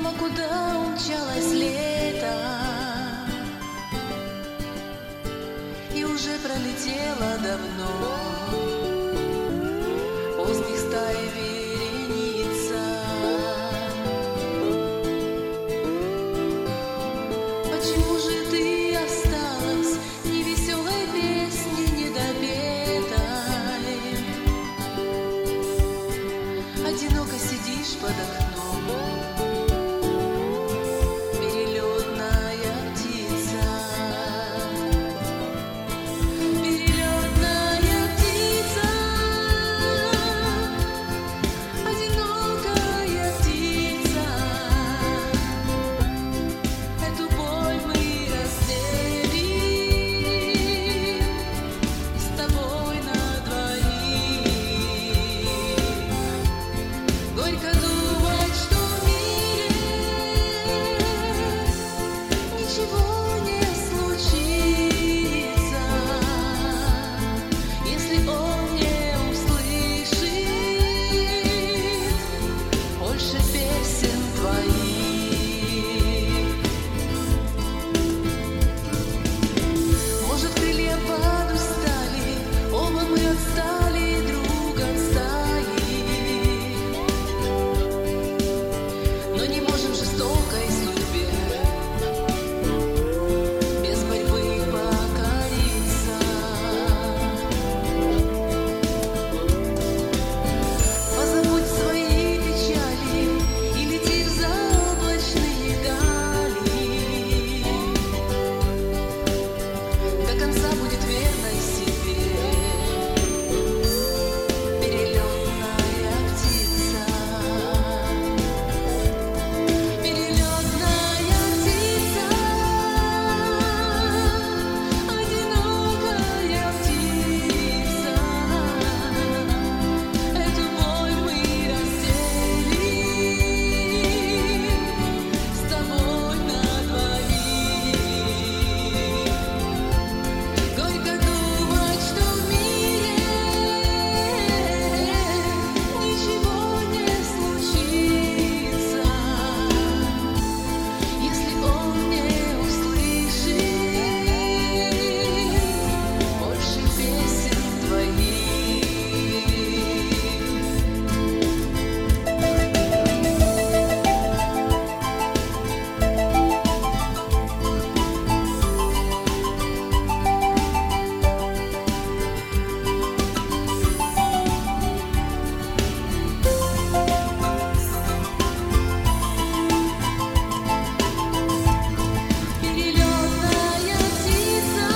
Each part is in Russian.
видела, куда умчалось лето, и уже пролетело давно. Поздних стаи вереница. Почему же ты осталась невеселой песней недопетой? Одиноко сидишь под окном, перелетная птица. Перелетная птица, одинокая птица. Эту боль мы разделим с тобой на двоих. Горько думать, что в мире ничего не случится, если он не услышит больше песен твоих. Может, крылья подустали, оба мы отстали друг от стаи, но не можем жестокой судьбе без борьбы покориться. Позабудь свои печали и лети в заоблачные дали. До конца будет верной себе перелетная птица. Перелетная птица, одинокая птица. Эту боль мы разделим с тобой на двоих. Горько думать, что в мире ничего не случится, если он не услышит больше песен твоих. Перелетная птица,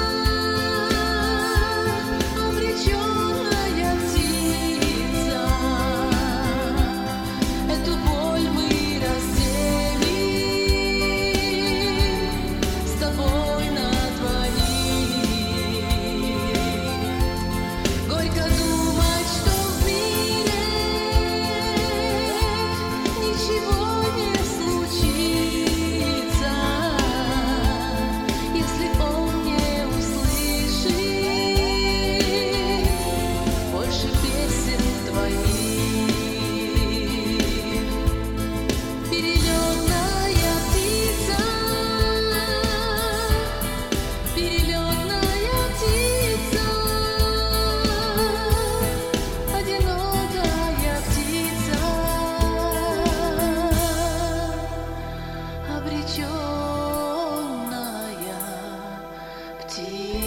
обреченная птица. Эту боль мы разделим с тобой на двоих. Горько думать, что в мире ничего не случится, если он не услышит больше песен твоих. Перелетная птица, перелетная птица, одинокая птица, обреченная птица.